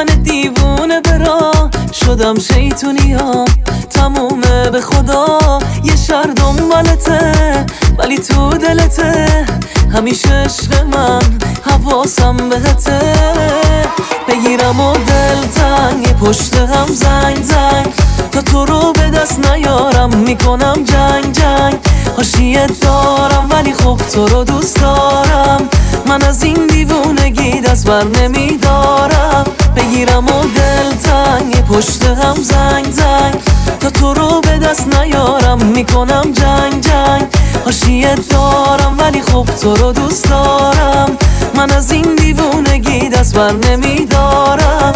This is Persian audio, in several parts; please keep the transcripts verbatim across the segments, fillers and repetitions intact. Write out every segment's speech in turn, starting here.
من دیوونه برا شدم شیطونیام تمومه به خدا یه شهر دنبالته ولی تو دلته همیشه عشق من حواسم بهته بگیرم و دلتنگ پشت هم زنگ زنگ تا تو رو به دست نیارم میکنم جنگ جنگ حاشیه دارم ولی خب تو رو دوست دارم من از این دیوونگی دست بر نمیدارم بگیرم و دلتنگ پشت هم زنگ زنگ تا تو رو به دست نیارم میکنم جنگ جنگ حاشیه دارم ولی خب تو رو دوست دارم من از این دیوونگی دست بر نمیدارم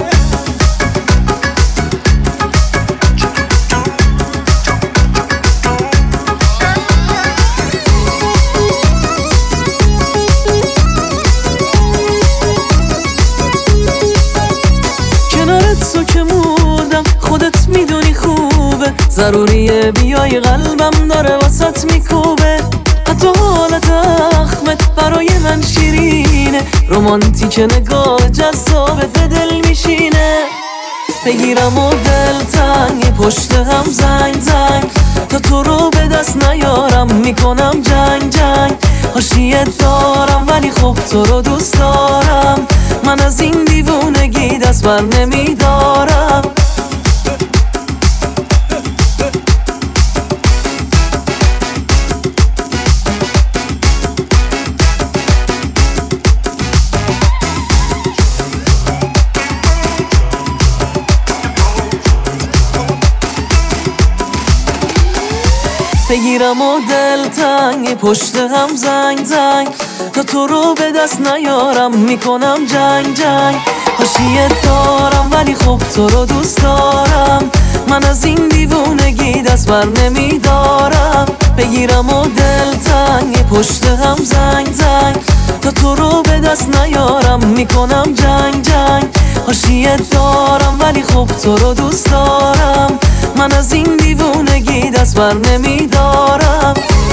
کنارت تو که مودم خودت میدونی خوبه ضروریه بیای قلبم داره واسط میکوبه حتی حالت اخمت برای من شیرینه رومانتیک نگاه جذابت به دل میشینه بگیرم و دلتنگ پشت هم زنگ زنگ تا تو رو به دست نیارم میکنم جنگ جنگ حاشیه دارم ولی خب تو رو دوست دارم من از این دیوونگی دست بر نمیدارم بگیرم و دلتنگ پشت هم زنگ زنگ تا تو رو به دست نیارم میکنم جنگ جنگ حاشیه دارم ولی خب تو رو دوست دارم من از این دیوونگی دست بر نمیدارم بگیرم و دلتنگ پشت هم زنگ زنگ تا تو رو به دست نیارم میکنم جنگ جنگ حاشیه دارم ولی خب تو رو دوست دارم من از این دیوونگی دست بر نمیدارم